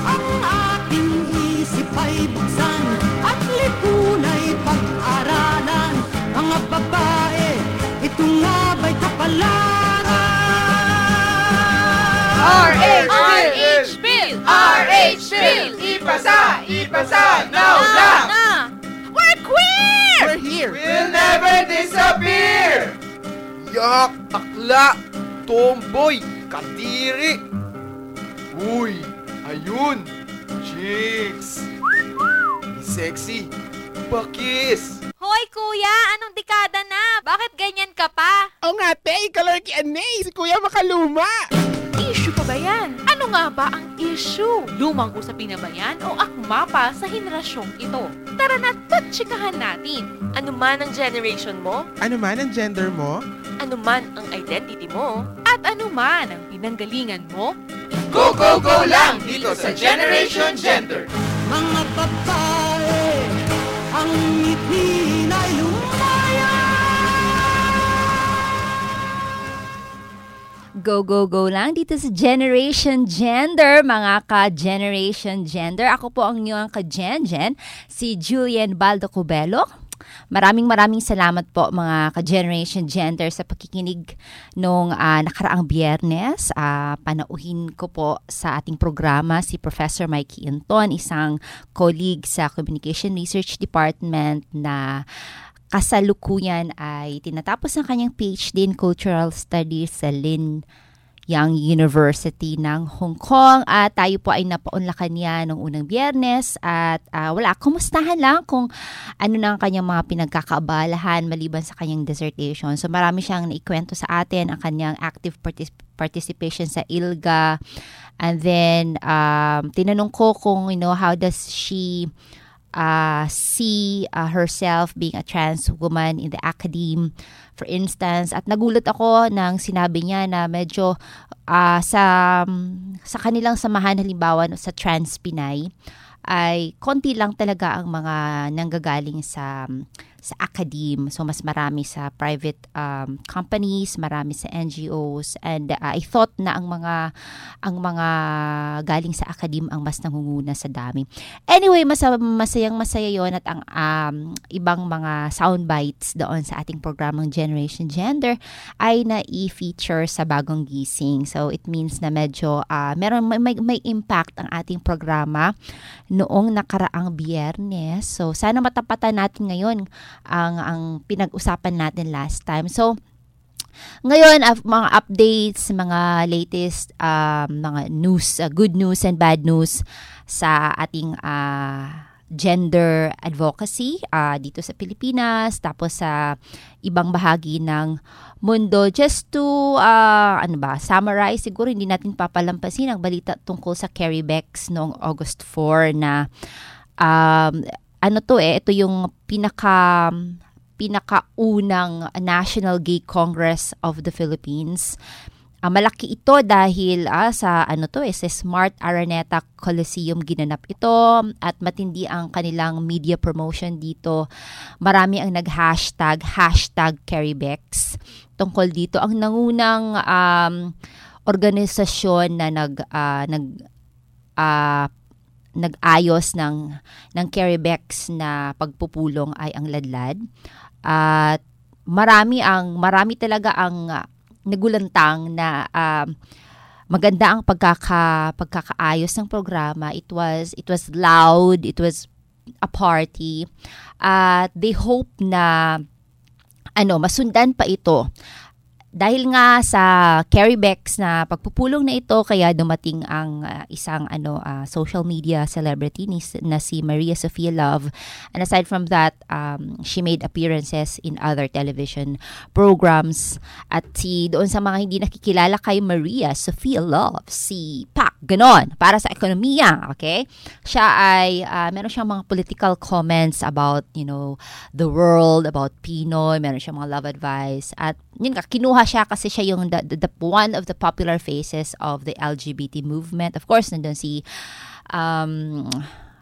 Ang ating isip ay buksan at lipunay pag-aralan. Mga babae, ito nga ba'y kapalaran? RH Bill! RH Bill! Ipasa! Now! We're queer! We're here! We'll never disappear! Yak! Akla! Tomboy! Kadiri! Uy! Ayun! Chicks! Sexy! Bakis! Hoy kuya, anong dekada na? Bakit ganyan ka pa? O nga, te, kalorki anay, si Kuya Makaluma. Issue pa ba yan? Ano nga ba ang issue? Lumang usapin na ba yan o akma pa sa henerasyong ito? Tara na, tatsikahan natin. Ano man ang generation mo, Ano man ang gender mo? ano man ang identity mo, at ano man ang pinanggalingan mo, Go, go, go lang dito sa Generation Gender! Mga babae, ang ngiti na'y lumaya. Go, go, go lang dito sa Generation Gender, mga ka-Generation Gender. Ako po ang inyong ka-Gen-Gen, si Julian Baldo Cubelo. Maraming salamat po mga ka-Generation Gender sa pakikinig nung nakaraang Biyernes. Panauhin ko po sa ating programa si Professor Mikey Inton, isang colleague sa Communication Research Department na kasalukuyan ay tinatapos ng kanyang PhD in Cultural Studies sa Lin Yang University ng Hong Kong. At tayo po ay napaunlakan niya noong unang Biyernes at kumustahan lang kung ano na ang kanyang mga pinagkakaabalahan maliban sa kanyang dissertation. So marami siyang naikwento sa atin, ang kanyang active participation sa ILGA. And then tinanong ko kung how does she see herself being a trans woman in the academe, for instance. At nagulat ako nang sinabi niya na medyo sa kanilang samahan, halimbawa sa Trans Pinay, ay konti lang talaga ang mga nanggagaling sa academe. So mas marami sa private companies, marami sa NGOs, and I thought na ang mga galing sa academe ang mas nangunguna sa dami. Anyway, masayang-masaya 'yon, at ang ibang mga sound bites doon sa ating programang Generation Gender ay na-i-feature sa Bagong Gising. So it means na medyo may impact ang ating programa noong nakaraang Biyernes. So sana matapatan natin ngayon ang pinag-usapan natin last time. So ngayon, mga updates, mga latest mga news, good news and bad news sa ating gender advocacy dito sa Pilipinas, tapos sa ibang bahagi ng mundo. Just to summarize, siguro hindi natin papalampasin ang balita tungkol sa Carrie Becks noong August 4 na ito yung pinakaunang National Gay Congress of the Philippines. Malaki ito dahil sa Smart Araneta Coliseum ginanap ito, at matindi ang kanilang media promotion dito. Marami ang nag-hashtag #CarrieBex tungkol dito. Ang nangunang organisasyon na nag-ayos ng CarrieBex na pagpupulong ay ang Ladlad. At marami talaga ang nagulantang na maganda ang pagkakaayos ng programa. It was loud, it was a party. They hope na masundan pa ito. Dahil nga sa CarrieBex na pagpupulong na ito, kaya dumating ang isang social media celebrity na si Maria Sofia Love. And aside from that, she made appearances in other television programs. At doon sa mga hindi nakikilala kay Maria Sofia Love, si Pac, ganon, para sa ekonomiya, okay? Siya ay, meron siyang mga political comments about, the world, about Pinoy, meron siyang mga love advice. At yun ka, kinuha siya kasi siya yung the one of the popular faces of the LGBT movement. Of course, nandun si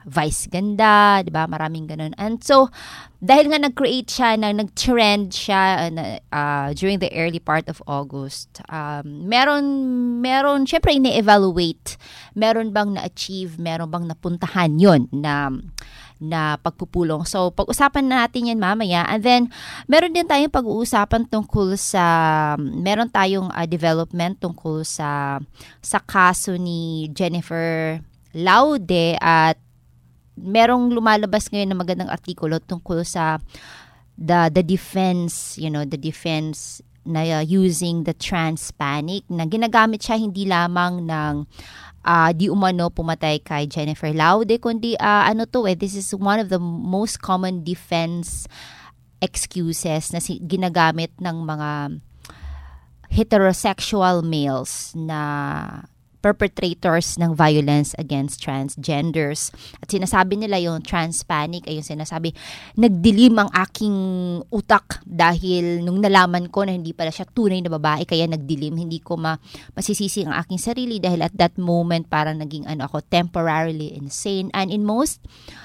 Vice Ganda, di ba? Maraming ganun. And so, dahil nga nag-create siya, nag-trend siya during the early part of August, meron, syempre, ini-evaluate. Meron bang na-achieve, meron bang napuntahan yon na pagpupulong. So, pag-usapan natin yan mamaya. And then, meron din tayong pag-uusapan tungkol meron tayong development tungkol sa kaso ni Jennifer Laude at merong lumalabas ngayon na magandang artikulo tungkol sa the defense, the defense na using the trans panic na ginagamit siya hindi lamang ng di umano pumatay kay Jennifer Laude, kundi this is one of the most common defense excuses na ginagamit ng mga heterosexual males na perpetrators ng violence against transgenders. At sinasabi nila yung trans panic ay yung sinasabi, nagdilim ang aking utak dahil nung nalaman ko na hindi pala siya tunay na babae, kaya nagdilim. Hindi ko masisisi ang aking sarili dahil at that moment parang naging ako temporarily insane. And in most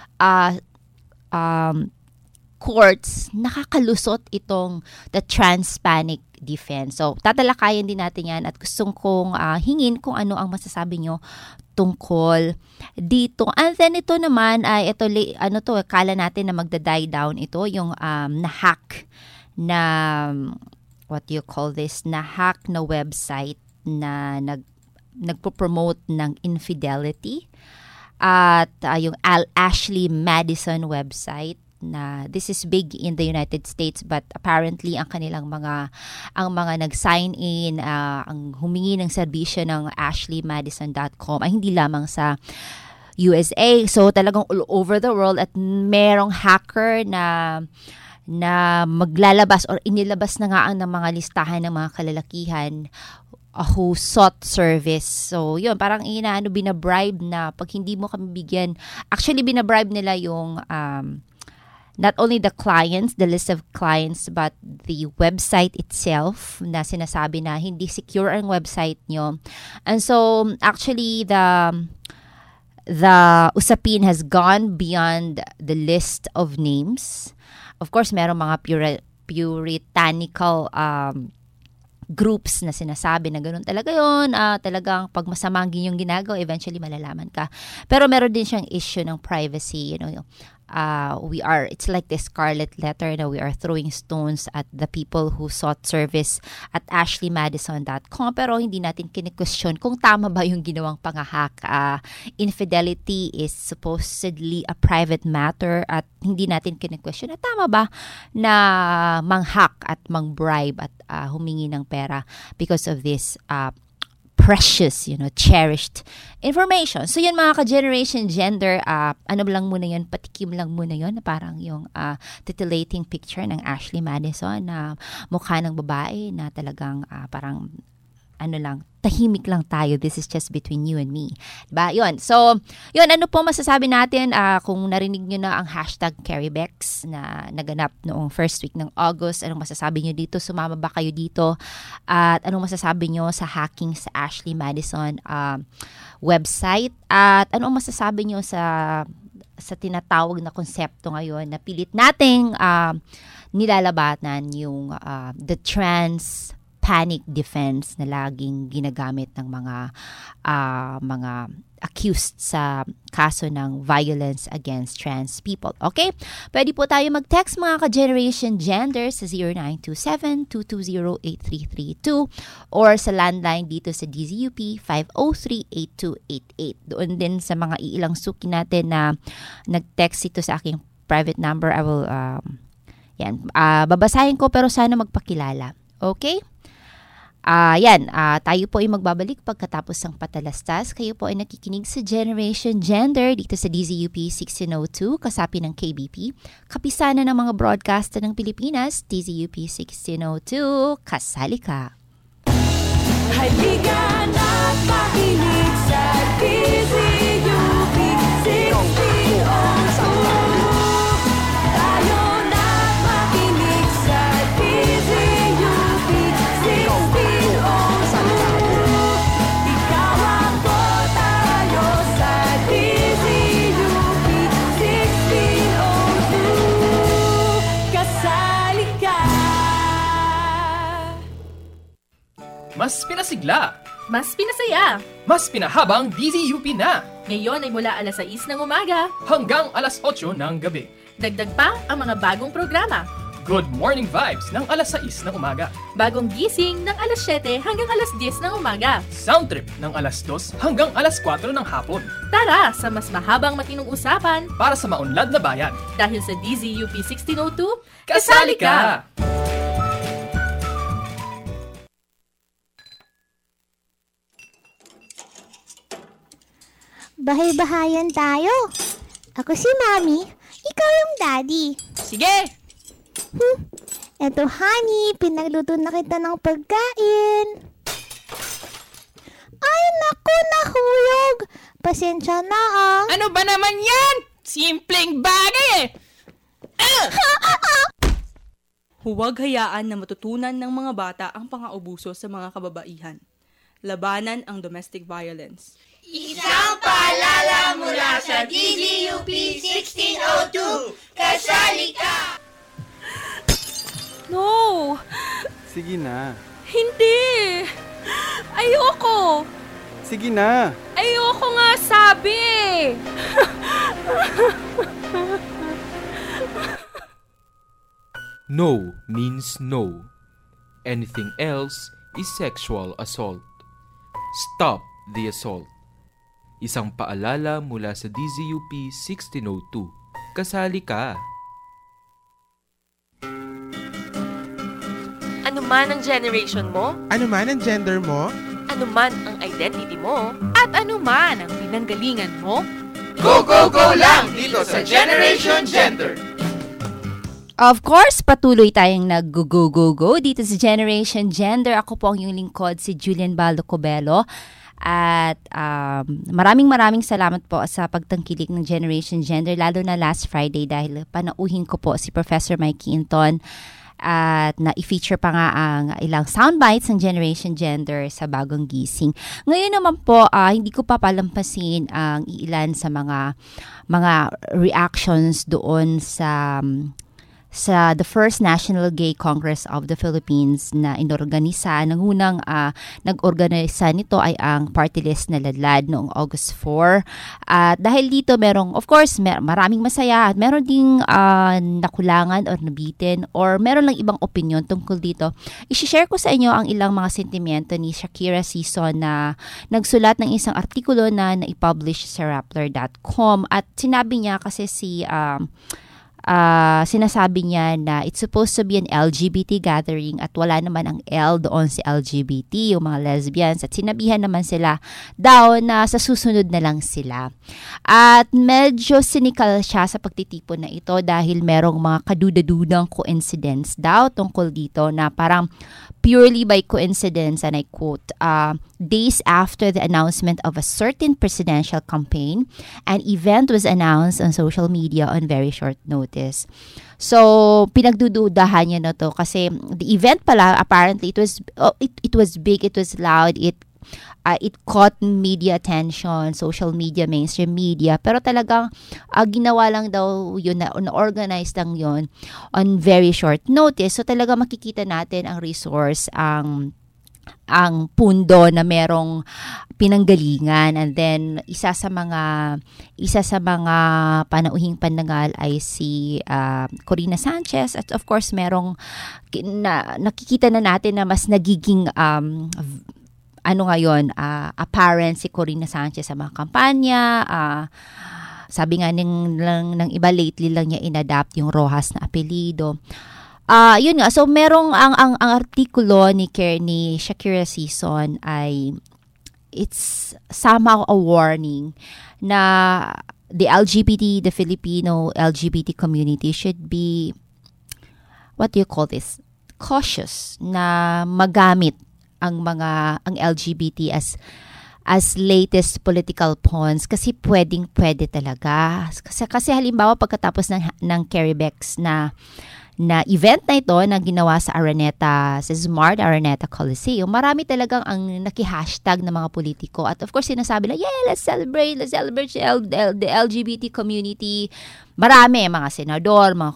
courts, nakakalusot itong the trans panic defense. So, tatalakayan din natin yan at gustong kong hingin kung ano ang masasabi nyo tungkol dito. And then ito naman ay kala natin na magda-die down ito yung na-hack na what do you call this? Na-hack na website na nagpo-promote ng infidelity at yung Ashley Madison website na this is big in the United States but apparently ang mga nag-sign in ang humingi ng serbisyo ng ashleymadison.com ay hindi lamang sa USA, so talagang all over the world at merong hacker na maglalabas or inilabas na nga ang mga listahan ng mga kalalakihan who sought service. So, yun, parang binabribe na pag hindi mo kami bigyan, actually binabribe nila yung not only the clients, the list of clients, but the website itself na sinasabi na hindi secure ang website nyo. And so, actually, the usapin has gone beyond the list of names. Of course, merong mga puritanical groups na sinasabi na ganun talaga yun. Talagang pag masamang yung ginagawa, eventually malalaman ka. Pero meron din siyang issue ng privacy, it's like the scarlet letter na we are throwing stones at the people who sought service at ashleymadison.com, pero hindi natin kine-question kung tama ba yung ginawang pangahak. Infidelity is supposedly a private matter at hindi natin kine-question na tama ba na manghack at mangbribe at humingi ng pera because of this precious, cherished information. So, yun mga ka-generation gender, lang muna yun, patikim lang muna yun, na parang yung titillating picture ng Ashley Madison na mukha ng babae na talagang parang tahimik lang tayo. This is just between you and me. Diba? Yun. So, yun, ano po masasabi natin kung narinig nyo na ang hashtag Carrybex na naganap noong first week ng August? Anong masasabi nyo dito? Sumama ba kayo dito? At anong masasabi nyo sa hacking sa Ashley Madison website? At anong masasabi nyo sa tinatawag na konsepto ngayon na pilit nating nilalabatan yung the trans panic defense na laging ginagamit ng mga accused sa kaso ng violence against trans people. Okay? Pwede po tayo mag-text mga ka-Generation Gender sa 0927-220-8332 or sa landline dito sa DZUP 503-8288. Doon din sa mga iilang suki natin na nag-text ito sa aking private number. I will, babasahin ko pero sana magpakilala. Okay? Tayo po ay magbabalik pagkatapos ng patalastas. Kayo po ay nakikinig sa Generation Gender dito sa DZUP 1602, kasapi ng KBP, kapisanan ng mga broadcaster ng Pilipinas, DZUP 1602, kasali ka. Halika na't makinig sa DZUP 1602. Ikaw ako tayo sa DZUP masigla, Mas pinasaya. mas pinahabang DZUP na Ngayon ay mula alas 6 ng umaga. hanggang alas 8 ng gabi. Dagdag pa ang mga bagong programa. Good Morning Vibes ng alas 6 ng umaga. Bagong gising ng alas 7 hanggang alas 10 ng umaga. Sound Trip ng alas 2 hanggang alas 4 ng hapon. Tara sa mas mahabang matinong usapan Para sa maunlad na bayan. dahil sa DZUP 1602, Kasali ka! Bahay-bahayan tayo. Ako si Mami, ikaw yung Daddy. Sige! Eto, honey, pinagluto na kita ng pagkain. Ay, naku, nahulog. Pasensya na ah. Ano ba naman yan? Simpleng bagay eh! Huwag hayaan na matutunan ng mga bata ang pang-aabuso sa mga kababaihan. Labanan ang domestic violence. Isang paalala mula sa DZUP 1602. Kasali ka! No! Sige na. Hindi! Ayoko! Sige na. Ayoko nga sabi! No means no. Anything else is sexual assault. Stop the assault. Isang paalala mula sa DZUP 1602. Kasali ka. Ano man ang generation mo, Ano man ang gender mo? ano man ang identity mo, at ano man ang pinanggalingan mo, Go, go, go lang dito sa Generation Gender! Of course, patuloy tayong nag-go-go-go dito sa Generation Gender. Ako po ang iyong lingkod, si Julian Baldo Cubelo. At maraming salamat po sa pagtangkilik ng Generation Gender, lalo na last Friday dahil panauhin ko po si Professor Mike Quinton at na-feature pa nga ang ilang soundbites ng Generation Gender sa bagong gising. Ngayon naman po, hindi ko pa palampasin ang ilan sa mga reactions doon sa the First National Gay Congress of the Philippines na inorganisa. Nangunang nag-organisa nito ay ang party list na Ladlad noong August 4. At dahil dito of course, maraming masaya at meron ding nakulangan or nabitin or meron lang ibang opinion tungkol dito. I-share ko sa inyo ang ilang mga sentimiento ni Shakira Sison na nagsulat ng isang artikulo na naipublish sa Rappler.com at sinabi niya kasi sinasabi niya na it's supposed to be an LGBT gathering at wala naman ang L doon si LGBT, yung mga lesbians, at sinabihan naman sila daw na sa susunod na lang sila. At medyo cynical siya sa pagtitipon na ito dahil merong mga kaduda-dudang coincidence daw tungkol dito na parang purely by coincidence, and I quote, days after the announcement of a certain presidential campaign, an event was announced on social media on very short notice. So, pinagdududahan niya na to kasi the event pala, apparently, it was big, it was loud, it caught media attention, social media, mainstream media, pero talagang ginawa lang daw yun, na-organize lang yun on very short notice. So talaga makikita natin ang resource, ang pundo na merong pinanggalingan. And then isa sa mga panauhing panangal ay si Corina Sanchez, at of course merong nakikita na natin na mas nagiging apparent si Corina Sanchez sa mga kampanya. Sabi nga ng iba, lately lang niya inadapt yung Rojas na apelido. Yun nga, so merong ang artikulo ni Shakira Sison ay it's somehow a warning na the Filipino LGBT community should be, what do you call this, cautious na magamit ang LGBT as latest political pawns kasi pwede talaga. Kasi halimbawa pagkatapos ng Caribex na event na ito na ginawa sa Smart Araneta Coliseum, marami talagang ang naki-hashtag ng mga politiko. At of course, sinasabi na, let's celebrate the LGBT community. Marami, mga senador, mga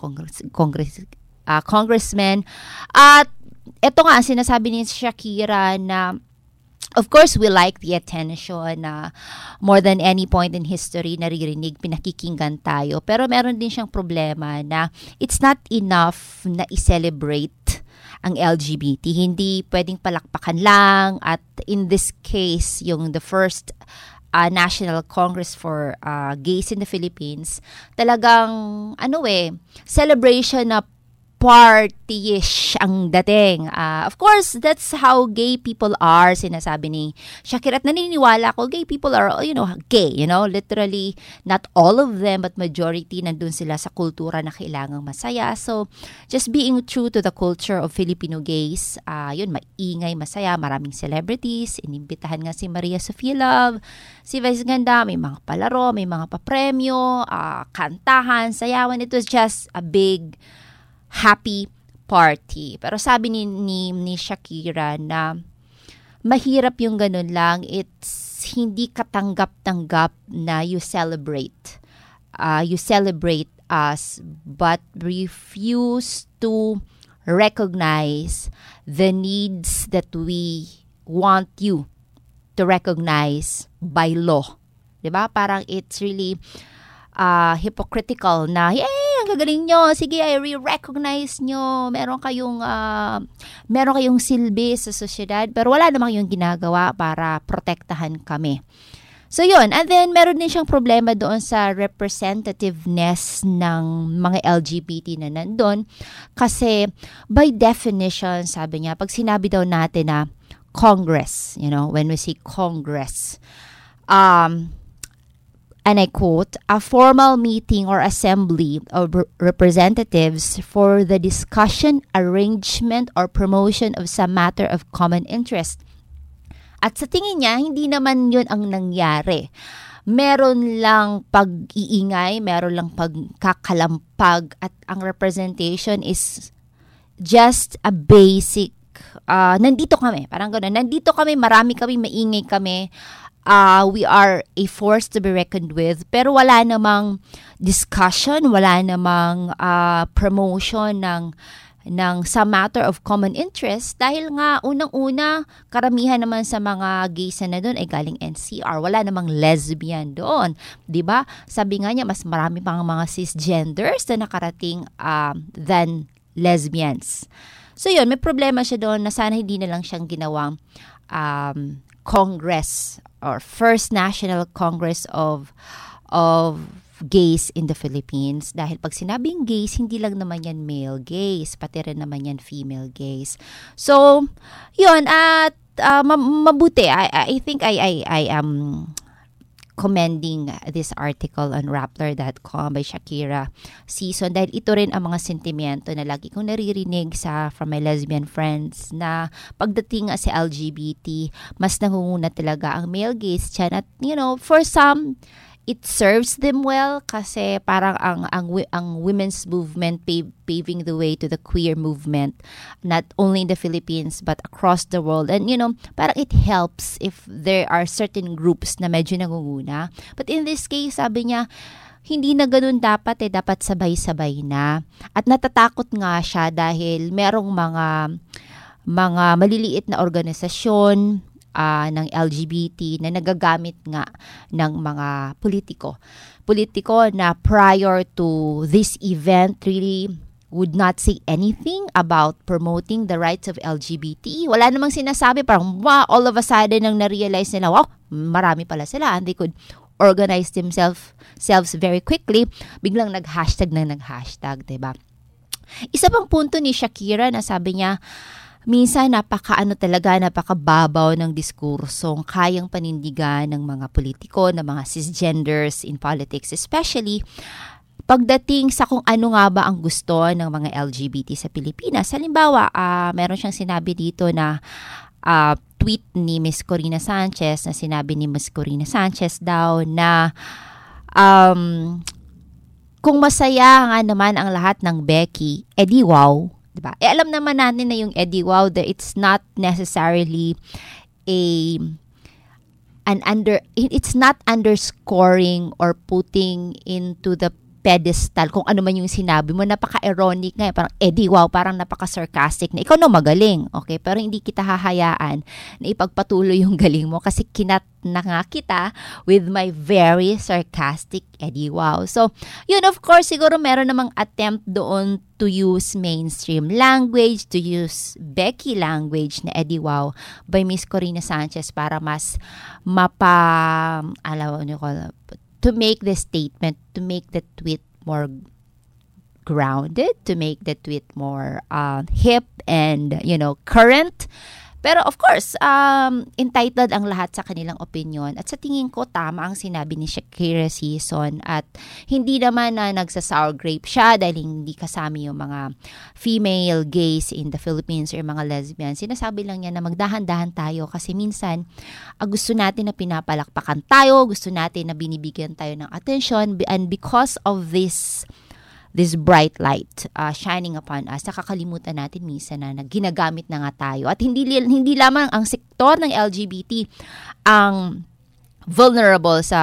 congressmen. At ito nga, sinasabi ni Shakira na Of course, we like the attention na more than any point in history naririnig, pinakikinggan tayo. Pero meron din siyang problema na it's not enough na i-celebrate ang LGBT. Hindi pwedeng palakpakan lang. At in this case, yung the first National Congress for Gays in the Philippines, talagang celebration na party-ish ang dating. Of course, that's how gay people are, sinasabi ni Shakira. At naniniwala ko, gay people are, gay, literally, not all of them, but majority nandun sila sa kultura na kailangang masaya. So, just being true to the culture of Filipino gays, maingay, masaya, maraming celebrities, inimbitahan nga si Maria Sofia Love, si Vice Ganda, may mga palaro, may mga papremyo, kantahan, sayawan. It was just a big happy party. Pero sabi ni Shakira na mahirap yung ganun lang. It's hindi katanggap-tanggap na you celebrate us but refuse to recognize the needs that we want you to recognize by law. Diba? Parang it's really hypocritical na, ang gagaling nyo, sige, I re-recognize nyo, meron kayong silbi sa sosyedad, pero wala namang yung ginagawa para protektahan kami. So yun, and then meron din siyang problema doon sa representativeness ng mga LGBT na nandun, kasi by definition, sabi niya, pag sinabi daw natin na Congress, when we say Congress, and I quote, a formal meeting or assembly of representatives for the discussion, arrangement, or promotion of some matter of common interest. At sa tingin niya, hindi naman yun ang nangyari. Meron lang pag-iingay, meron lang pagkakalampag, at ang representation is just a basic, nandito kami, parang gano'n, nandito kami, marami kami, maingay kami, we are a force to be reckoned with, pero wala namang discussion, wala namang promotion ng some matter of common interest, dahil nga unang-una karamihan naman sa mga gays na doon ay galing NCR, wala namang lesbian doon, 'di ba? Sabi nga niya mas marami pang mga cisgenders na nakarating than lesbians. So yun, may problema siya doon na sana hindi na lang siyang ginawang Congress or First National Congress of gays in the Philippines. Dahil pag sinabing gays, hindi lang naman yan male gays, pati rin naman yan female gays. So, yun, at mabuti. I think I am commending this article on Rappler.com by Shakira Season, dahil ito rin ang mga sentimiento na lagi kong naririnig from my lesbian friends, na pagdating sa LGBT, mas nangunguna talaga ang male gaze dyan. At for some, it serves them well kasi parang ang women's movement paving the way to the queer movement, not only in the Philippines but across the world. And parang it helps if there are certain groups na medyo nangunguna. But in this case, sabi niya, hindi na ganun dapat dapat sabay-sabay na. At natatakot nga siya dahil merong mga maliliit na organisasyon ng LGBT na nagagamit nga ng mga politiko na prior to this event really would not say anything about promoting the rights of LGBT. Wala namang sinasabi, parang all of a sudden nang na-realize nila, wow, marami pala sila, and they could organize themselves very quickly, biglang nag-hashtag, diba? Isa pang punto ni Shakira na sabi niya, minsan napakababaw ng diskursong kayang panindigan ng mga politiko, ng mga cisgenders in politics, especially pagdating sa kung ano nga ba ang gusto ng mga LGBT sa Pilipinas. Halimbawa, meron siyang sinabi dito na tweet ni Ms. Corina Sanchez, na sinabi ni Ms. Corina Sanchez daw na kung masaya nga naman ang lahat ng Becky, edi wow. Diba? Alam naman natin na yung Eddie Wow, that it's not necessarily it's not underscoring or putting into the pedestal kung ano man yung sinabi mo. Napaka-ironic nga. Parang, wow, parang napaka-sarcastic na. Ikaw no, magaling. Okay? Pero hindi kita hahayaan na ipagpatuloy yung galing mo kasi kinat na nga kita with my very sarcastic wow. So, yun, of course, siguro meron namang attempt doon to use mainstream language, to use Becky language na wow by Miss Corina Sanchez para mas to make the statement, to make the tweet more grounded, to make the tweet more hip and, current. Pero of course, entitled ang lahat sa kanilang opinion. At sa tingin ko, tama ang sinabi ni Shakira Season. At hindi naman na nagsa-sour grape siya dahil hindi kasama yung mga female gays in the Philippines or mga lesbians. Sinasabi lang niya na magdahan-dahan tayo kasi minsan gusto natin na pinapalakpakan tayo, gusto natin na binibigyan tayo ng attention. And because of this bright light shining upon us, nakakalimutan natin minsan na ginagamit na nga tayo. At hindi lamang ang sektor ng LGBT ang vulnerable sa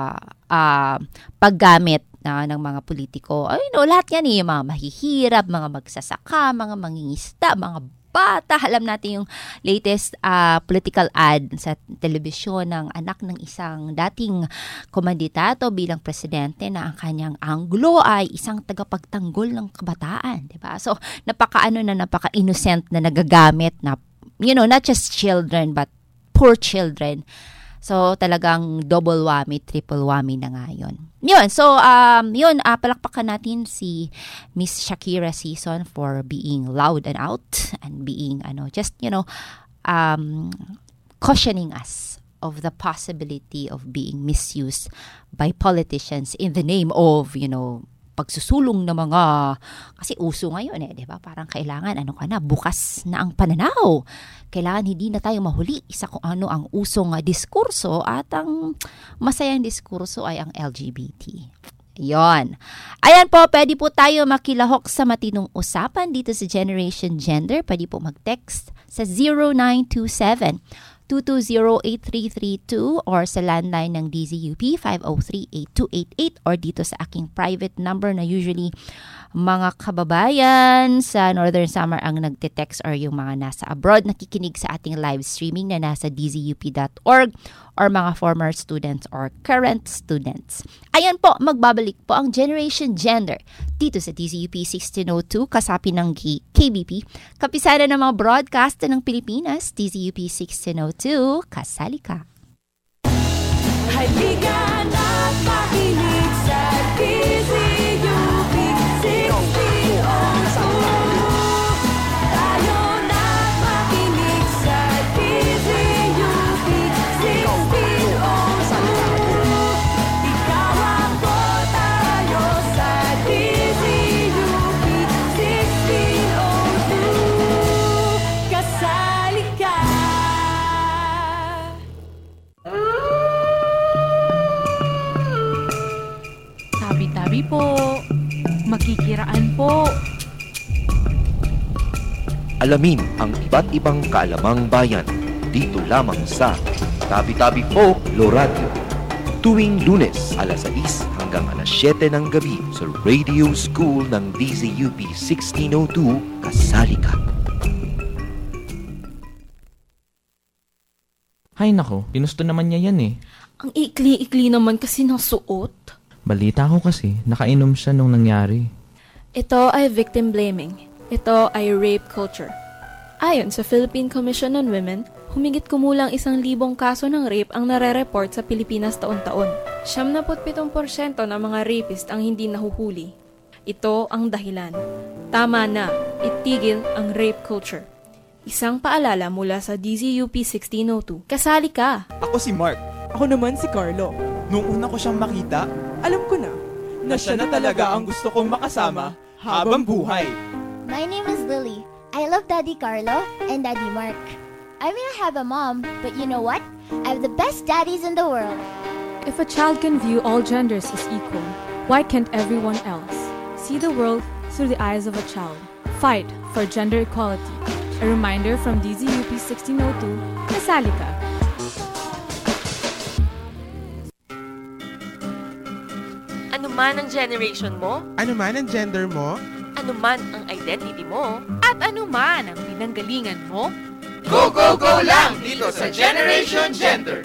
paggamit ng mga politiko. Lahat yan yung mga mahihirap, mga magsasaka, mga mangingisda, mga bata. Alam natin yung latest political ad sa telebisyon ng anak ng isang dating komandidato bilang presidente na ang kanyang anggulo ay isang tagapagtanggol ng kabataan, 'di ba? So, napaka-innocent na nagagamit na, not just children but poor children. So, talagang double whammy, triple whammy na nga yun. So, palakpakan natin si Miss Shakira Season for being loud and out and being, cautioning us of the possibility of being misused by politicians in the name of, pagsusulong ng mga, kasi uso ngayon di ba? Parang kailangan, bukas na ang pananaw. Kailangan hindi na tayo mahuli sa kung ano ang usong diskurso at ang masayang diskurso ay ang LGBT. Yon. Ayan po, pwede po tayo makilahok sa matinong usapan dito sa Generation Gender. Pwede po mag-text sa 0927-220-8332 or sa landline ng DZUP 503-8288 or dito sa aking private number na usually mga kababayan sa Northern Samar ang nagte-text or yung mga nasa abroad nakikinig sa ating live streaming na nasa dzup.org or mga former students or current students. Ayan po, magbabalik po ang Generation Gender dito sa DZUP 1602 kasapi ng KBP, kapisada ng mga broadcaster ng Pilipinas, DZUP 1602, kasali ka. Halika na makinig sa DZUP 1602. Tayo na makinig sa DZUP 1602. Ikaw ako, tayo sa DZUP 1602. Kasali ka. Tabi-tabi po. Makikiraan po. Alamin ang iba't ibang kaalamang bayan dito lamang sa Tabi-Tabi Po Loradio. Tuwing Lunes, alas 6 hanggang alas 7 ng gabi sa Radio School ng DZUP 1602, kasali ka. Hay nako, pinusto naman niya yan eh. Ang ikli-ikli naman kasi ng suot. Balita ko kasi, nakainom siya nung nangyari. Ito ay victim blaming. Ito ay rape culture. Ayon sa Philippine Commission on Women, humigit kumulang 1,000 kaso ng rape ang nare-report sa Pilipinas taon-taon. 77% ng mga rapist ang hindi nahuhuli. Ito ang dahilan. Tama na, itigil ang rape culture. Isang paalala mula sa DZUP 1602. Kasali ka! Ako si Mark. Ako naman si Carlo. Nung una ko siyang makita, alam ko na siya na talaga ang gusto kong makasama habang buhay. My name is Lily. I love Daddy Carlo and Daddy Mark. I may not have a mom, but you know what? I have the best daddies in the world. If a child can view all genders as equal, why can't everyone else? See the world through the eyes of a child. Fight for gender equality. A reminder from DZUP 1602, kasali ka. man ang generation mo, Ano man ang gender mo, ano man ang identity mo, at ano man ang pinanggalingan mo, Go, go, go lang dito sa Generation Gender!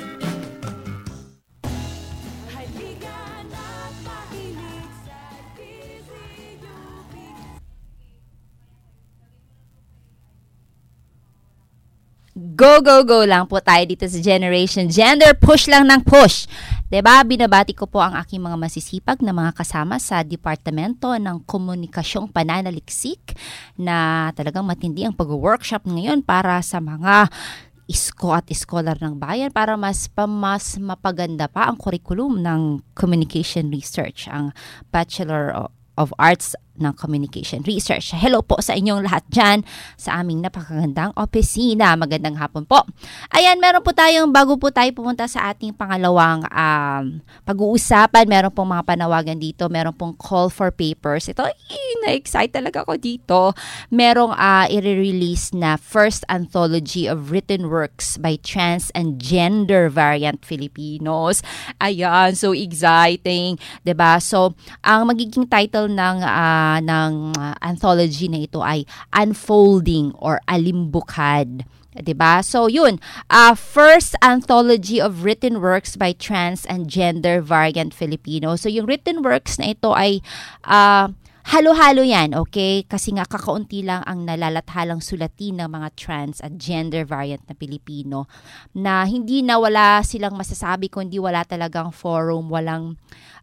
Go, go, go lang po tayo dito sa Generation Gender. Push lang ng push. 'Di ba? Binabati ko po ang aking mga masisipag na mga kasama sa Departamento ng Komunikasyong Pananaliksik na talagang matindi ang pag-workshop ngayon para sa mga isko at iskolar ng bayan para mas mapaganda pa ang curriculum ng Communication Research, ang Bachelor of Arts ng Communication Research. Hello po sa inyong lahat dyan sa aming napakagandang opisina. Magandang hapon po. Ayan, meron po tayong, bago po tayo pumunta sa ating pangalawang pag-uusapan, meron pong mga panawagan dito, meron pong call for papers. Ito, na-excite talaga ako dito. Merong i-release na first anthology of written works by trans and gender variant Filipinos. Ayan, so exciting. 'Di ba? So, ang magiging title ng anthology na ito ay Unfolding or Alimbukad. 'Di ba? So yun, first anthology of written works by trans and gender variant Filipino. So yung written works na ito ay halo-halo yan, okay? Kasi nga kakaunti lang ang nalalathalang sulatin ng mga trans at gender variant na Pilipino na hindi na wala silang masasabi kundi wala talagang forum, walang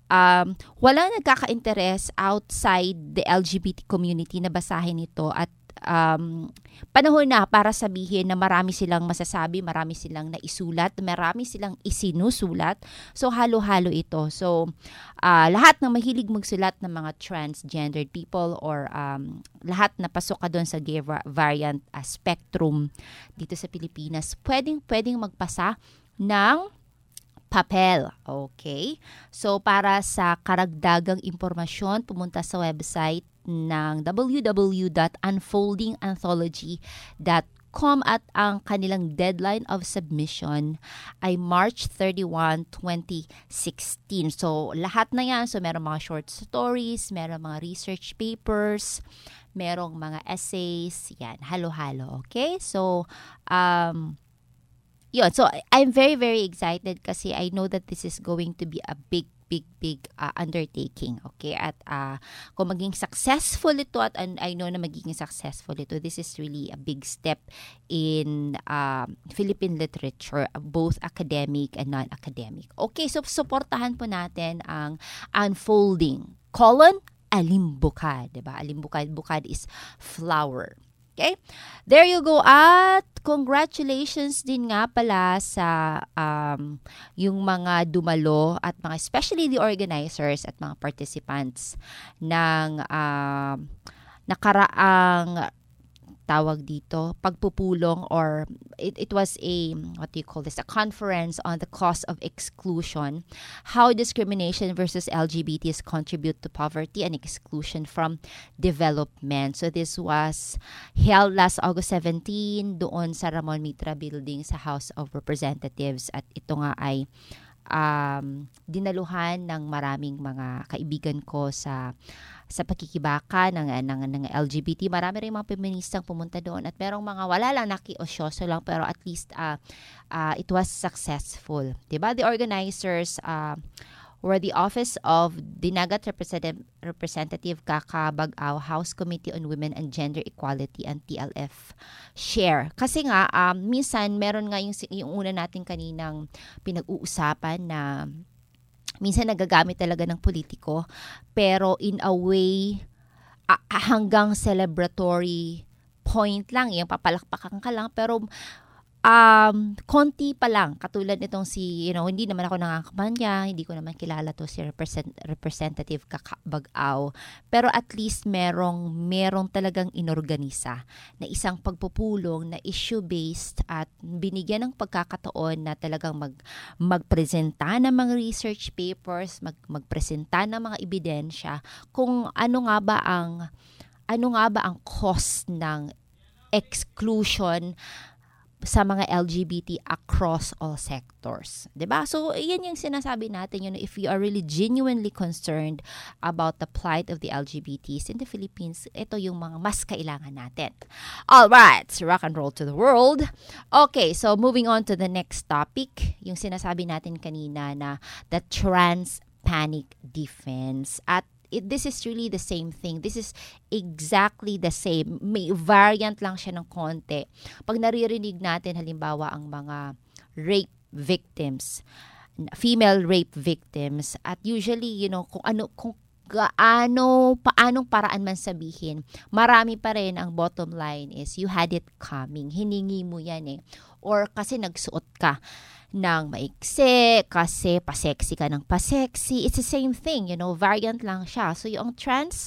nagkaka-interest outside the LGBT community na basahin ito at panahon na para sabihin na marami silang masasabi, marami silang naisulat, marami silang isinusulat. So, halo-halo ito. So, lahat ng mahilig magsulat ng mga transgendered people or lahat na pasok ka doon sa gay variant spectrum dito sa Pilipinas, pwedeng magpasa ng papel. Okay? So, para sa karagdagang impormasyon, pumunta sa website ng www.unfoldinganthology.com at ang kanilang deadline of submission ay March 31, 2016. So, lahat na yan. So, merong mga short stories, merong mga research papers, merong mga essays, yan, halo-halo. Okay? So, yun. So, I'm very, very excited kasi I know that this is going to be a big undertaking. Okay? At kung maging successful ito at I know na magiging successful ito, this is really a big step in Philippine literature, both academic and non-academic. Okay, so supportahan po natin ang Unfolding, Alimbukad. Diba? Alimbukad is flower. Okay? There you go. At congratulations din nga pala sa yung mga dumalo at mga especially the organizers at mga participants ng nakaraang tawag dito, pagpupulong or it was a, a conference on the cost of exclusion, how discrimination versus LGBTs contribute to poverty and exclusion from development. So this was held last August 17 doon sa Ramon Mitra Building sa House of Representatives at ito nga ay dinaluhan ng maraming mga kaibigan ko sa pakikibaka ng LGBT. Marami rin mga feministang pumunta doon at merong mga wala lang nakiosyoso lang pero at least it was successful. Diba? The organizers were the Office of Dinagat Representative Kaka Bag-aw, House Committee on Women and Gender Equality and TLF Share. Kasi nga, minsan meron nga yung una natin kaninang pinag-uusapan na minsan nagagamit talaga ng politiko, pero in a way, hanggang celebratory point lang, yung papalakpakan ka lang, pero konti pa lang. Katulad nitong hindi naman ako nakakampanya, hindi ko naman kilala to si Representative Kaka Bag-aw. Pero at least merong talagang inorganisa na isang pagpupulong na issue-based at binigyan ng pagkakataon na talagang magpresenta ng mga research papers, magpresenta ng mga ebidensya kung ano nga ba ang cause ng exclusion sa mga LGBT across all sectors. 'Di ba? So, yan yung sinasabi natin, if you are really genuinely concerned about the plight of the LGBTs in the Philippines, ito yung mga mas kailangan natin. All right, rock and roll to the world. Okay, so moving on to the next topic, yung sinasabi natin kanina na the trans panic defense. At this is really the same thing. This is exactly the same. May variant lang siya ng konti. Pag naririnig natin halimbawa ang mga rape victims, female rape victims, at usually, kung paanong paraan man sabihin, marami pa rin ang bottom line is you had it coming. Hiningi mo yan Or kasi nagsuot ka ng maiksi, kasi pasexy ka ng pasexy. It's the same thing, variant lang siya. So yung trans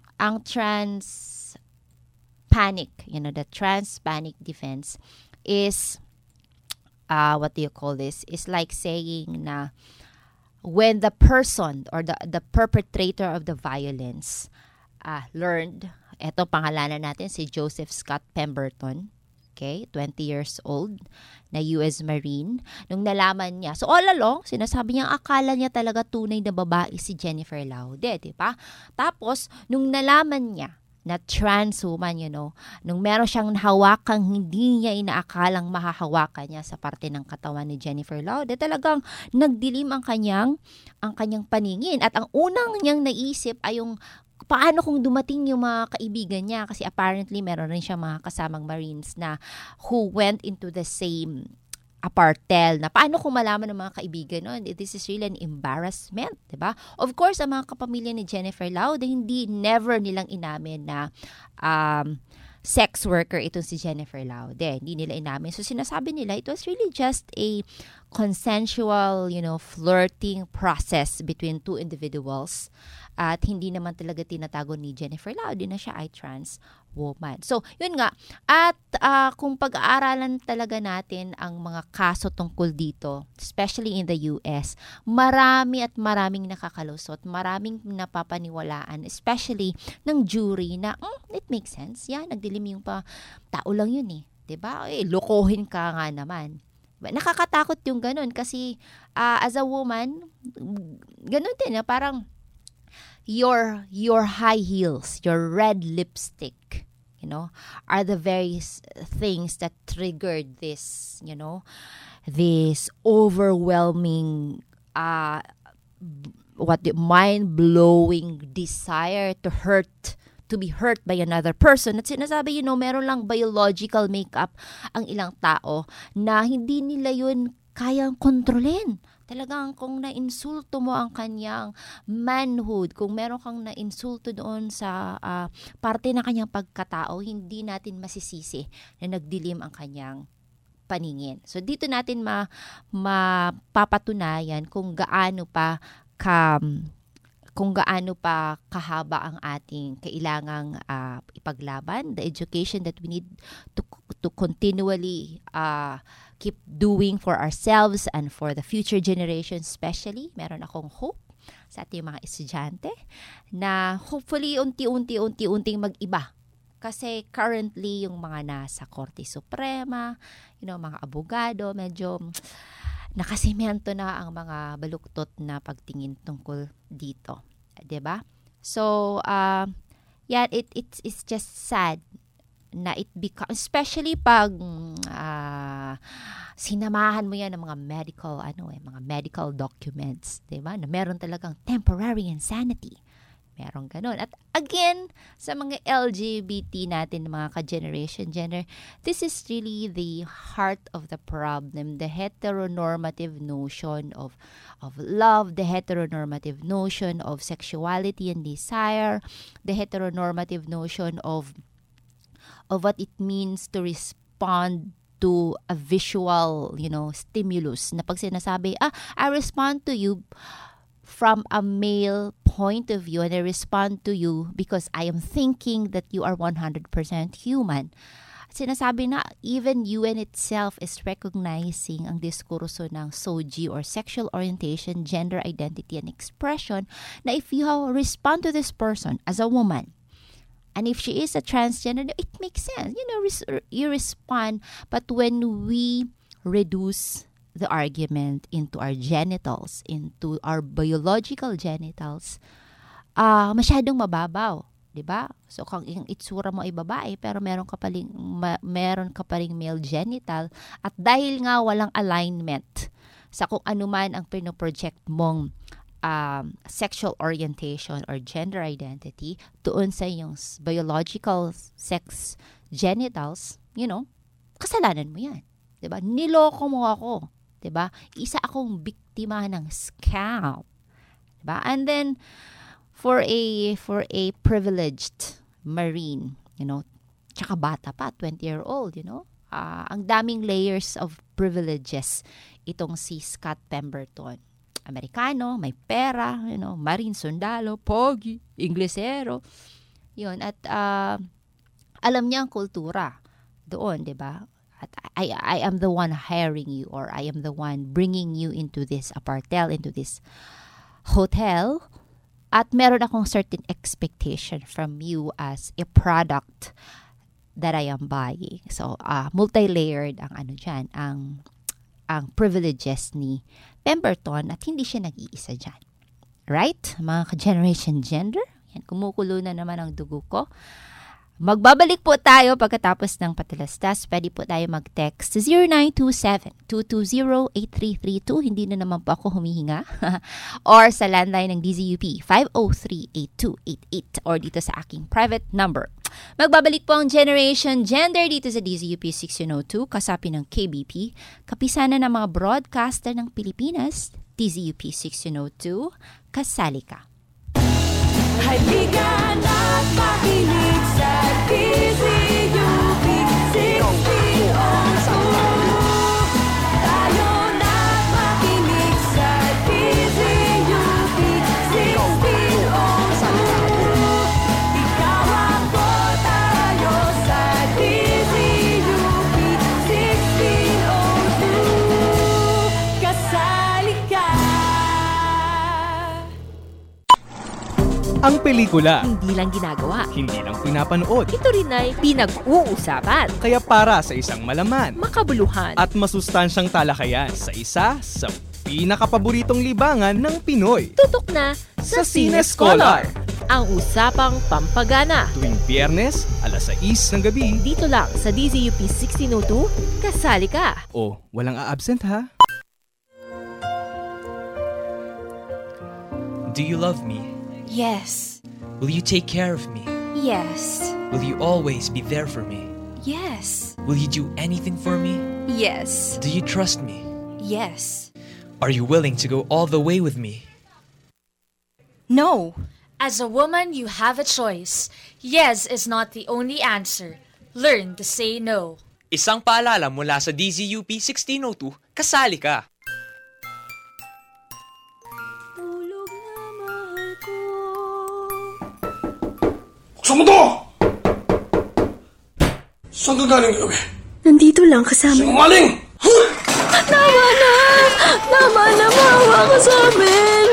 panic, the trans panic defense is, what do you call this? Is like saying na when the person or the perpetrator of the violence learned, eto pangalanan natin si Joseph Scott Pemberton, okay, 20 years old, na US Marine, nung nalaman niya. So all along, sinasabi niya, akala niya talaga tunay na babae si Jennifer Laude, di ba? Tapos, nung nalaman niya na trans woman, nung meron siyang hawakang hindi niya inaakalang mahahawakan niya sa parte ng katawan ni Jennifer Laude, talagang nagdilim ang kanyang paningin. At ang unang niyang naisip ay yung paano kung dumating yung mga kaibigan niya, kasi apparently meron rin siya mga kasamang Marines na who went into the same apartel, na paano kung malaman ng mga kaibigan this is really an embarrassment, diba? Of course, ang mga kapamilya ni Jennifer Laude, never nilang inamin na sex worker itong si Jennifer Laude. Hindi nila inamin. So sinasabi nila, it was really just a consensual, flirting process between two individuals. At hindi naman talaga tinatago ni Jennifer Laude na siya ay trans woman. So, yun nga. At kung pag-aaralan talaga natin ang mga kaso tungkol dito, especially in the US, marami at maraming nakakalusot, maraming napapaniwalaan, especially ng jury na, it makes sense. Yan, nagdilim yung tao lang yun diba? Lokohin ka nga naman. Nakakatakot yung ganun kasi as a woman, ganun din parang your high heels, your red lipstick, are the very things that triggered this, this overwhelming, mind-blowing desire to be hurt by another person. At sinasabi, meron lang biological makeup ang ilang tao na hindi nila yun kayang kontrolin. Talagang kung na-insulto mo ang kanyang manhood, kung meron kang na-insulto doon sa parte ng kanyang pagkatao, hindi natin masisisi na nagdilim ang kanyang paningin. So dito natin mapapatunayan kung gaano pa kahaba ang ating kailangang ipaglaban, the education that we need to continually keep doing for ourselves and for the future generations especially. Meron akong hope sa ating mga estudyante na hopefully unti-unting mag-iba. Kasi currently yung mga nasa Korte Suprema, mga abogado, medyo nakasimento na ang mga baluktot na pagtingin tungkol dito. 'Di ba? So, it's just sad na it becomes, especially pag sinamahan mo yan ng mga medical documents, 'di ba? Na meron talagang temporary insanity. Meron ganun. At again, sa mga LGBT natin, mga ka-generation gender, this is really the heart of the problem. The heteronormative notion of love, the heteronormative notion of sexuality and desire, the heteronormative notion of what it means to respond to a visual, stimulus. Na pag sinasabi, I respond to you from a male point of view and I respond to you because I am thinking that you are 100% human. Sinasabi na even UN itself is recognizing ang diskurso ng SOGI or sexual orientation, gender identity and expression, na if you respond to this person as a woman, And if she is a transgender, it makes sense. You respond. But when we reduce the argument into our genitals, into our biological genitals, masyadong mababaw. Diba? So, kung yung itsura mo ay babae, pero meron ka pa ring male genital, at dahil nga walang alignment sa kung ano man ang pinoproject mong sexual orientation or gender identity doon sa iyong biological sex genitals, kasalanan mo yan. Diba? Niloko mo ako. Diba? Isa akong biktima ng scam. Diba? And then, for a privileged Marine, tsaka bata pa, 20-year-old, ang daming layers of privileges itong si Scott Pemberton. Amerikano, may pera, Marine, sundalo, pogi, Inglesero. Yun, at alam niya ang kultura doon, 'di ba? At I am the one hiring you, or I am the one bringing you into this apartel, into this hotel. At meron akong certain expectation from you as a product that I am buying. So, multi-layered ang privileges ni Pemberton, at hindi siya nag-iisa dyan. Right? Mga ka-generation gender, yan, kumukulo na naman ang dugo ko. Magbabalik po tayo pagkatapos ng patalastas. Pwede po tayo mag-text sa 0927-220-8332. Hindi na naman po ako humihinga. Or sa landline ng DZUP 503-8288, or dito sa aking private number. Magbabalik po ang Generation Gender dito sa DZUP 1602, kasapi ng KBP, kapisanan ng mga broadcaster ng Pilipinas. DZUP 1602, kasali ka. Halika na't makinig sa DZUP 1602. Tayo na't makinig sa DZUP 1602. Ikaw ako, tayo sa DZUP 1602. Kasali ka. Ang pelikula, hindi lang ginagawa, hindi lang pinapanood. ito rin ay pinag-uusapan. Kaya para sa isang malaman, makabuluhan, at masustansyang talakayan sa isa sa pinakapaboritong libangan ng Pinoy. Tutok na sa Cine Scholar. Ang usapang pampagana. Tuwing Biyernes, alas 6 ng gabi. Dito lang sa DZUP 1602, kasali ka. O, walang a-absent ha? Do you love me? Yes. Will you take care of me? Yes. Will you always be there for me? Yes. Will you do anything for me? Yes. Do you trust me? Yes. Are you willing to go all the way with me? No. As a woman, you have a choice. Yes is not the only answer. Learn to say no. Isang paalala mula sa DZUP 1602, kasali ka. Buksan mo to! Saan ka galing gabi? Nandito lang kasama. Sinungaling! Tama na! Tama na! Maawa ka sa amin!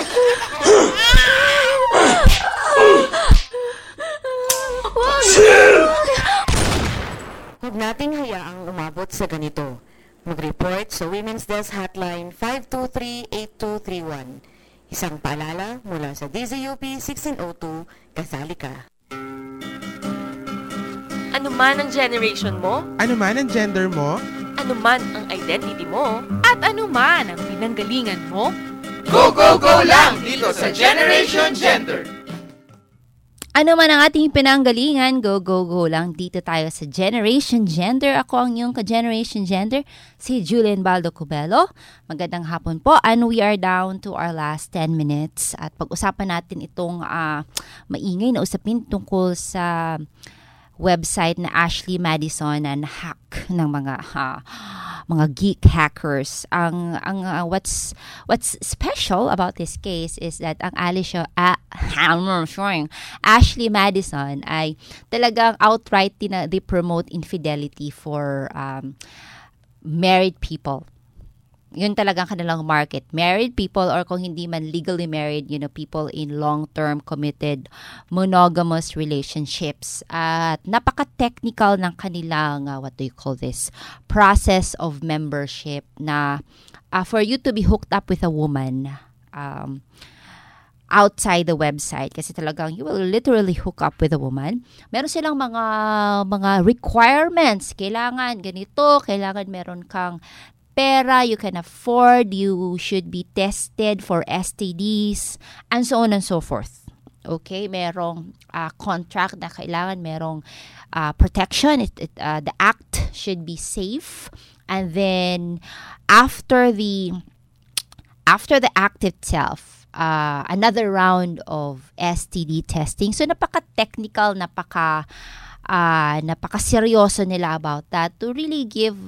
Huwag nating hayaang umabot sa ganito. Mag-report sa Women's Desk Hotline 523-8231. Isang paalala mula sa DZUP 1602, kasali ka. Ano man ang generation mo, ano man ang gender mo, ano man ang identity mo, at ano man ang pinanggalingan mo, go, go, go lang dito sa Generation Gender! Ano man ang ating pinanggalingan, go, go, go lang dito tayo sa Generation Gender. Ako ang iyong ka-Generation Gender, si Julian Baldo Cubelo. Magandang hapon po, and we are down to our last 10 minutes. At pag-usapan natin itong maingay na usapin tungkol sa website na Ashley Madison na hack ng mga geek hackers. What's special about this case is that ang Ashley Madison ay talagang outright they promote infidelity for married people. Yun talagang kanilang market. Married people or kung hindi man legally married, people in long-term committed monogamous relationships. At napaka-technical ng kanilang, what do you call this, process of membership na for you to be hooked up with a woman outside the website, kasi talagang you will literally hook up with a woman. Meron silang mga requirements. Kailangan ganito, kailangan meron kang pera, you can afford, you should be tested for STDs, and so on and so forth. Okay, merong contract na kailangan, merong protection. The act should be safe, and then after the act itself, another round of STD testing. So napaka-technical, napaka-seryoso nila about that to really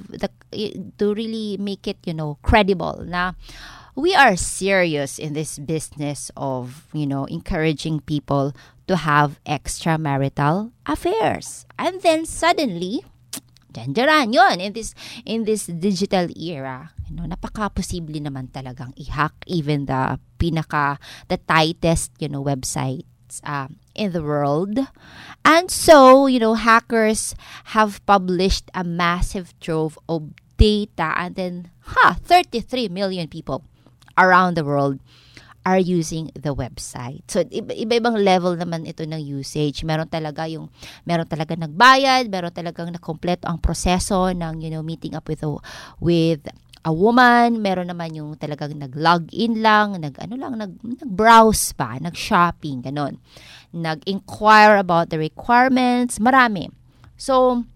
make it, credible na we are serious in this business of, encouraging people to have extramarital affairs. And then suddenly, janjaran yun in this digital era. Napaka-posible naman talagang i-hack even the tightest, websites in the world. And so, hackers have published a massive trove of data, and then 33 million people around the world are using the website. So iba-ibang level naman ito ng usage. Meron talaga nagbayad, meron talagang nakompleto ang proseso ng meeting up with a woman. Meron naman yung talagang nag-login lang, nag-browse pa, nag-shopping, ganon. Nag-inquire about the requirements, marami. So,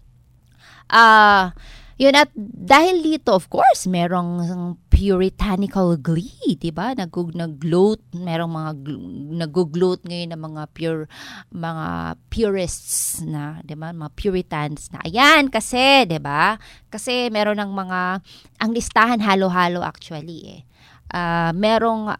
yun, at dahil dito, of course, merong puritanical glee, diba? Nag-gloat, merong mga nag-gloat ngayon ng mga purists na, diba? Mga puritans na, ayan, kasi, diba? Kasi meron ng ang listahan halo-halo actually merong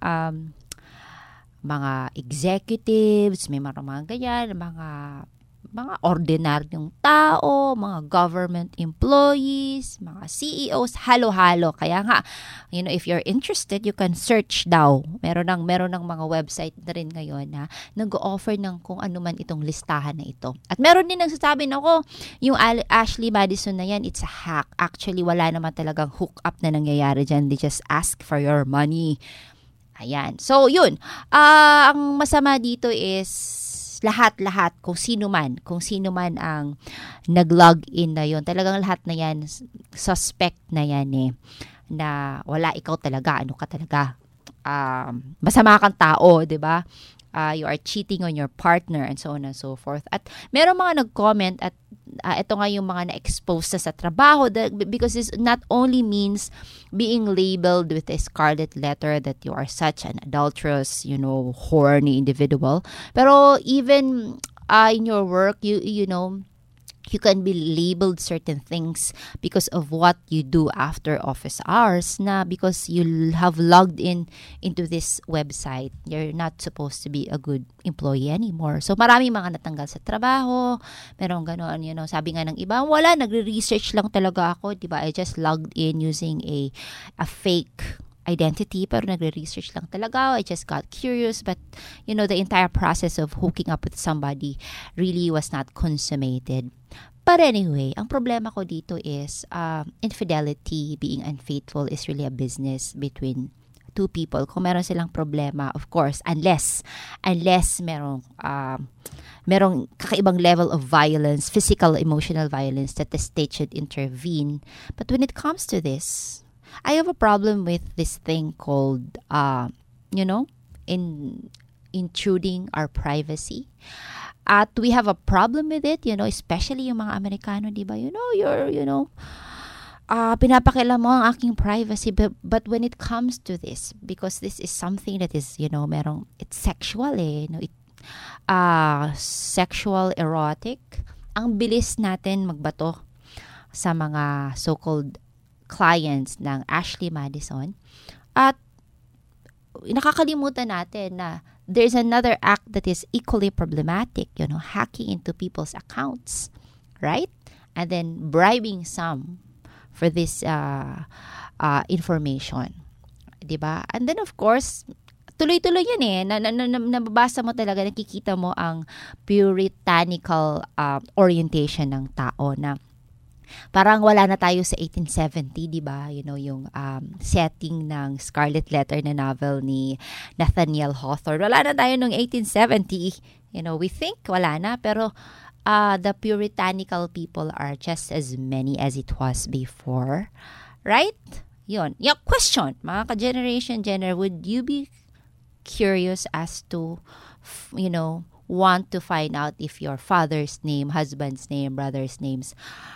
mga executives, may mga ganyan, mga ordinaryong tao, mga government employees, mga CEOs, halo-halo. Kaya nga, if you're interested, you can search daw. Meron ng mga website na rin ngayon na nag-offer ng kung ano man itong listahan na ito. At meron din nagsasabi na yung Ashley Madison na yan, it's a hack. Actually, wala naman talagang hook up na nangyayari dyan. They just ask for your money. Ayan. So, yun. Ang masama dito is lahat, kung sino man ang nag-login na yun, talagang lahat na yan, suspect na yan na wala ikaw talaga, ano ka talaga. Masama kang tao, di ba? You are cheating on your partner and so on and so forth. At meron mga nag-comment at ito nga yung mga na-expose sa trabaho because this not only means being labeled with a scarlet letter that you are such an adulterous, horny individual. Pero even in your work, you can be labeled certain things because of what you do after office hours na because you have logged into this website. You're not supposed to be a good employee anymore. So maraming mga natanggal sa trabaho, merong gano'n, sabi nga ng iba, wala, nagre-research lang talaga ako, diba? I just logged in using a fake identity, pero nagre-research lang talaga. I just got curious, but the entire process of hooking up with somebody really was not consummated. But anyway, ang problema ko dito is infidelity, being unfaithful is really a business between two people. Kung meron silang problema, of course, unless merong kakaibang level of violence, physical, emotional violence, that the state should intervene. But when it comes to this, I have a problem with this thing called, intruding our privacy. At we have a problem with it, especially yung mga Amerikano, di ba? Pinapakialam mo ang aking privacy. But when it comes to this, because this is something that is, it's sexual sexual, erotic, ang bilis natin magbato sa mga so-called clients ng Ashley Madison. At nakakalimutan natin na there's another act that is equally problematic, hacking into people's accounts, right? And then bribing some for this information. 'Di ba? And then of course, tuloy-tuloy yan eh. Nababasa mo talaga, nakikita mo ang puritanical orientation ng tao na parang wala na tayo sa 1870, di ba? You know, yung setting ng Scarlet Letter na novel ni Nathaniel Hawthorne. Wala na tayo nung 1870. You know, we think wala na, pero the puritanical people are just as many as it was before. Right? Yun. Yung question, mga ka-generation gender, would you be curious as to, want to find out if your father's name, husband's name, brother's names,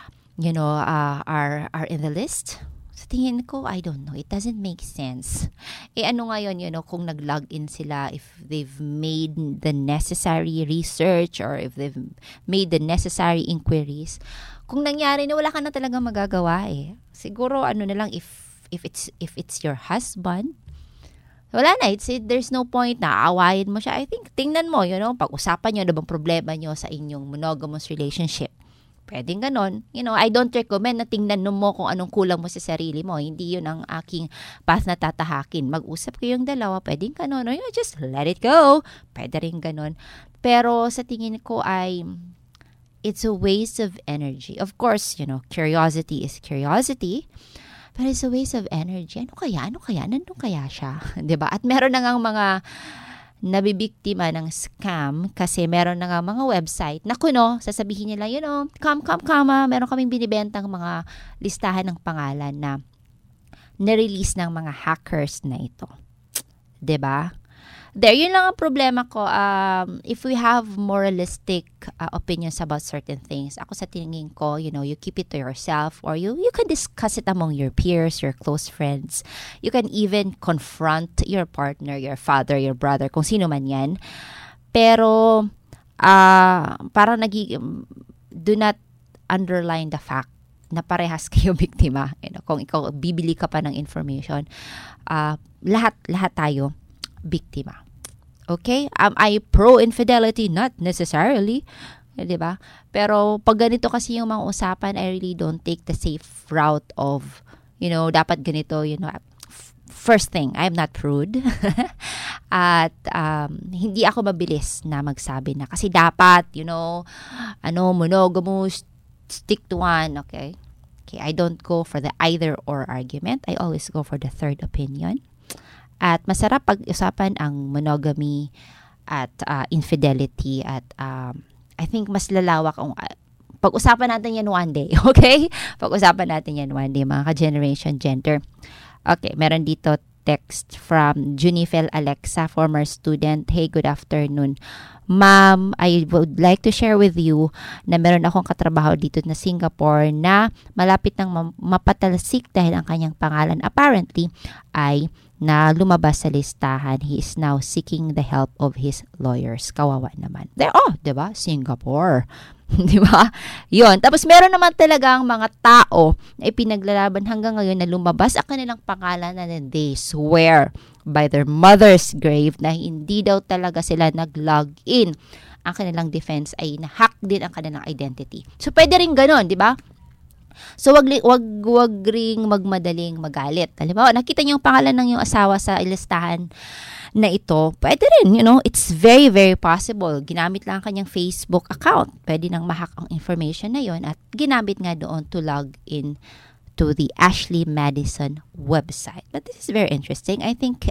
are in the list? Sa tingin ko, I don't know. It doesn't make sense. Ano ngayon, kung nag-log in sila, if they've made the necessary research or if they've made the necessary inquiries, kung nangyari na wala ka na talagang magagawa eh. Siguro, na lang, if it's your husband, wala na, there's no point na aawayin mo siya. I think, tingnan mo, pag-usapan nyo, ano bang problema nyo sa inyong monogamous relationship. Pwedeng ganon. I don't recommend na tingnan mo kung anong kulang mo sa sarili mo. Hindi yun ang aking path na tatahakin. Mag-usap kayong dalawa, pwedeng ganon. Or just let it go. Pwede rin ganon. Pero sa tingin ko ay, it's a waste of energy. Of course, curiosity is curiosity. But it's a waste of energy. Ano kaya? Nandun kaya siya? 'Di ba? At meron na ngang mga nabibiktima ng scam kasi meron na nga mga website na sasabihin nila, come, meron kaming binibentang mga listahan ng pangalan na na-release ng mga hackers na ito. 'Di ba? Yun lang ang problema ko. If we have moralistic opinions about certain things, ako sa tingin ko, you keep it to yourself or you can discuss it among your peers, your close friends. You can even confront your partner, your father, your brother, kung sino man yan. Pero, parang do not underline the fact na parehas kayo biktima. Kung ikaw bibili ka pa ng information, lahat tayo biktima. Okay? Am I pro-infidelity? Not necessarily. Diba? Pero pag ganito kasi yung mga usapan, I really don't take the safe route of, dapat ganito, first thing, I'm not prude. At hindi ako mabilis na magsabi na kasi dapat, monogamous, stick to one, okay? Okay, I don't go for the either or argument. I always go for the third opinion. At masarap pag-usapan ang monogamy at infidelity at I think mas lalawak ang pag-usapan natin yan one day, okay? Pag-usapan natin yan one day, mga ka-generation gender. Okay, meron dito text from Junifel Alexa, former student. Hey, good afternoon. Ma'am, I would like to share with you na meron akong katrabaho dito na Singapore na malapit nang mapatalsik dahil ang kanyang pangalan apparently ay na lumabas sa listahan. He is now seeking the help of his lawyers. Kawawa naman. Diba? Singapore. Diba? Yun. Tapos meron naman talagang mga tao na ipinaglalaban hanggang ngayon na lumabas ang kanilang pangalan na they swear by their mother's grave na hindi daw talaga sila nag-log in. Ang kanilang defense ay na-hack din ang kanilang identity. So, pwede rin ganon, di ba? So, wag ring magmadaling magalit. Halimbawa, nakita niyo yung pangalan ng yung asawa sa listahan na ito, pwede rin, it's very, very possible. Ginamit lang ang kanyang Facebook account. Pwede nang ma-hack ang information na yon at ginamit nga doon to log in to the Ashley Madison website. But this is very interesting. I think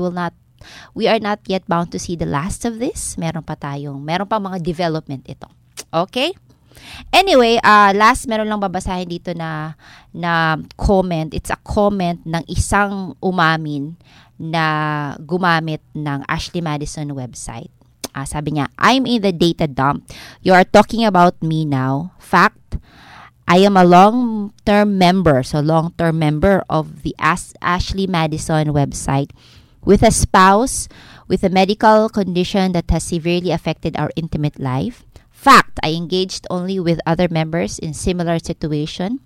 we are not yet bound to see the last of this. Meron pa mga development ito. Okay? Anyway, last meron lang babasahin dito na comment. It's a comment ng isang umamin na gumamit ng Ashley Madison website. Sabi niya, I'm in the data dump. You are talking about me now. Fact, I am a long-term member of the Ashley Madison website with a spouse with a medical condition that has severely affected our intimate life. Fact, I engaged only with other members in similar situation.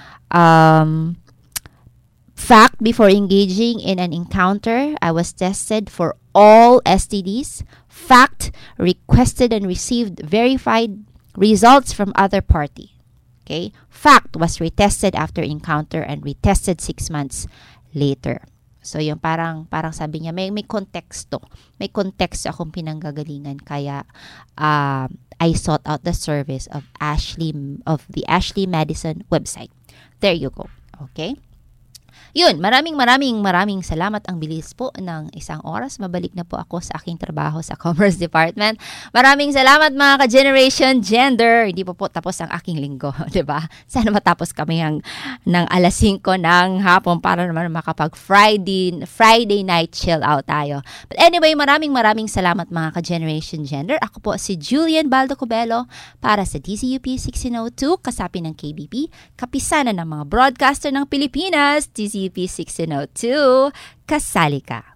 Fact, before engaging in an encounter, I was tested for all STDs. Fact, requested and received verified results from other party. Okay? Fact was retested after encounter and retested 6 months later. So yung parang sabi niya may konteksto. May konteksto akong pinanggagalingan kaya I sought out the service of the Ashley Madison website. There you go. Okay? Yun, maraming salamat. Ang bilis po ng 1 oras. Mabalik na po ako sa aking trabaho sa Commerce Department. Maraming salamat mga ka-Generation Gender. Hindi po tapos ang aking linggo, 'di ba? Sana matapos kami ng alas 5 ng hapon para naman makapag Friday night chill out tayo. But anyway, maraming salamat mga ka-Generation Gender. Ako po si Julian Baldo Cubelo para sa DZUP 1602, kasapi ng KBP, kapisanan ng mga broadcaster ng Pilipinas, DZUP 1602, kasali ka.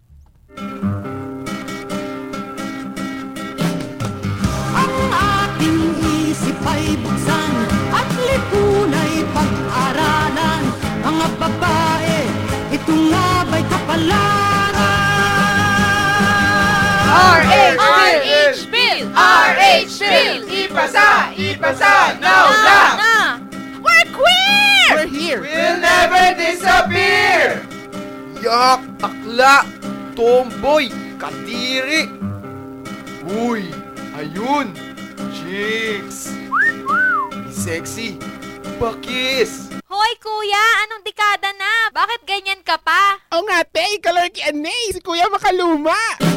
Ang ating isip ay buksan at lipunay pag-aralan. Mga babae, ito nga ba'y kapalaran? RH Bill! RH Bill! Ipasa! Now na! We're queer! We're here! We'll never disappear! Yak! Akla! Tomboy! Kadiri! Uy! Ayun! Chicks! Sexy! Bakis! Hoy kuya, anong dekada na? Bakit ganyan ka pa? O nga te, ikaw lang kianay, si Kuya Makaluma!